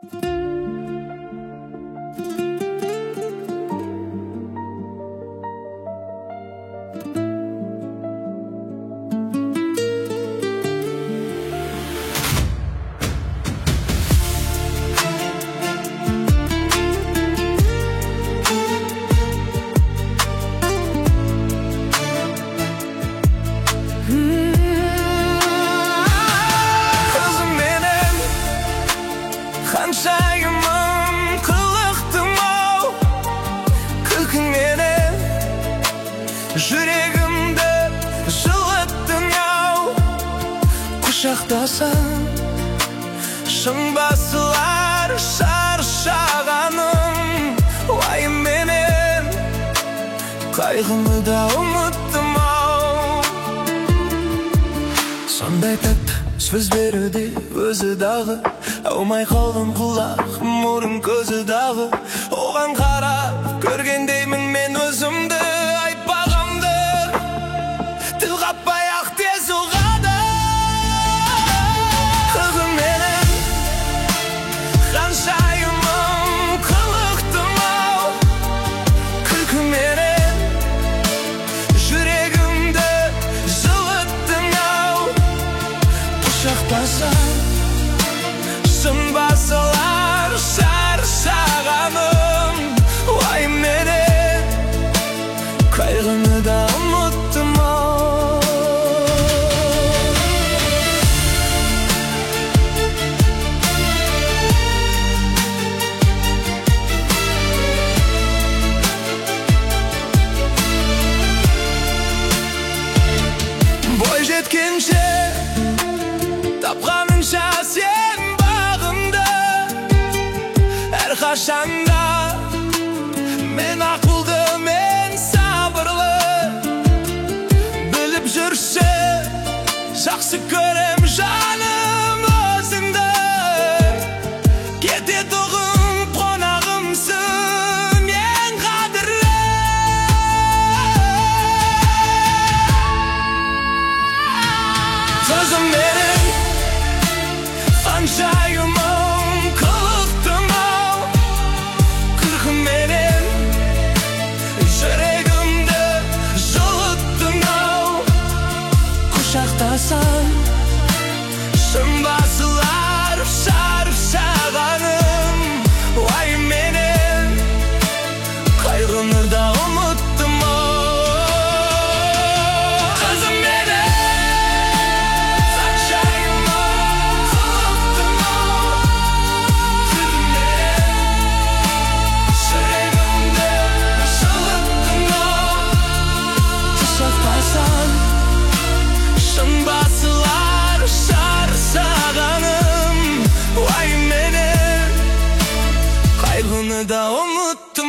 Қаншайымым қылықтым-ау, күлкіңменен жүрегімді жылыттың-ау. Құшақтасам шың басылар шаршағаным, уайымменен қайғымы да ұмыттым-ау. Сондай тәтті сөз беруде өзі дағы, аумай қалдым құлақ, мұрын көзі дағы. Оған қарап көргендеймін мен өзімді, айтпағамды тіл қатпай-ақ тез ұғады. Күлкіңменен қаншайымым қылықтым-ау, күлкіңменен жүрегімді жылыттың-ау. Құшақтасам шың басылар шаршағаным, уайымменен қайғыны да ұмыттым-ау. Бой жеткенше тапқаныңша сен бағымды, әрқашанда мен ақылды, мен сабырлы. Біліп жүрші жақсы көрем жаным өзіңді, кететұғым қонағымсың ең қадірлі. Сөзімменен қаншайымым қылықтым-ау, күлкіңменен жүрегімді жылыттың-ау. Құшақтасам шың басылар шаршағаным, уайымменен қайғыны да ұмыттым-ау. Шың басылар шаршағаным, уайымменен қайғыны да ұмыттым.